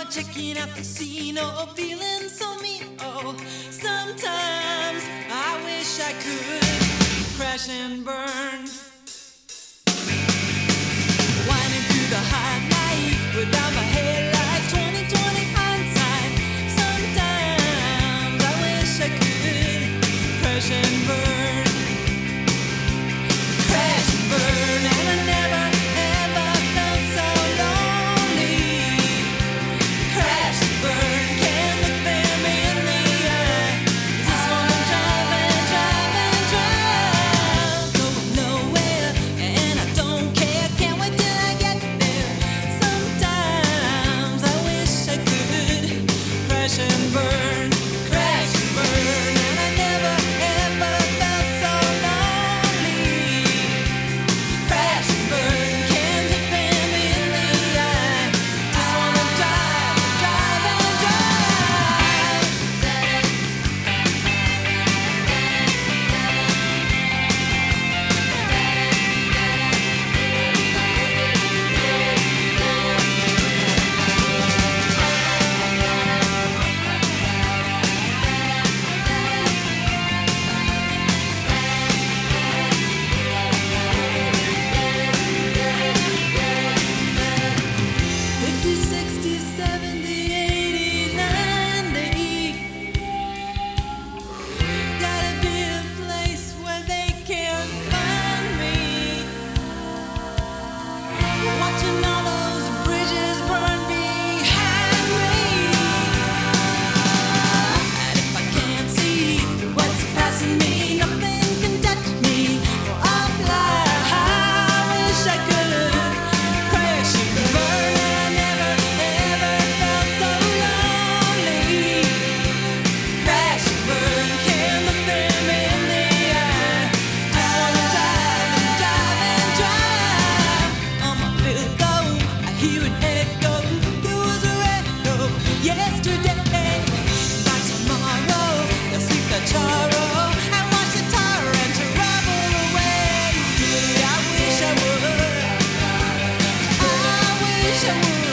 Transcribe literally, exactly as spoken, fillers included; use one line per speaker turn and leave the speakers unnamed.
checking out the scene, oh, feeling so mean. Oh, sometimes I wish I could crash and burn, winding through the hot night without my headlights. twenty twenty hindsight. Sometimes I wish I could crash and burn, crash and burn, and I never ever felt so lonely. Crash and burn, can't look them in the eye. Just wanna drive and drive and drive, going nowhere, and I don't care. Can't wait till I get there. Sometimes I wish I could crash and burn, crash and burn, and I never ever felt so lonely. Crash and burn, can't look them in the eye. Just wanna drive, drive and drive. fifty, sixty, seventy, eighty, ninety. Gotta be a place where they can't find me. Watching all those bridges burn behind me. And if I can't see what's passing me, nothing can touch me. I'll fly. I wish I could crash and burn, and I never ever felt so lonely. Crash and burn, can't look them in the eye. Just wanna drive and drive and drive. On my pillow, I hear an echo. There was a echo yesterday. By tomorrow, they'll sweep the charo and watch the tyrant travel away. Really, I wish I would. I wish I would.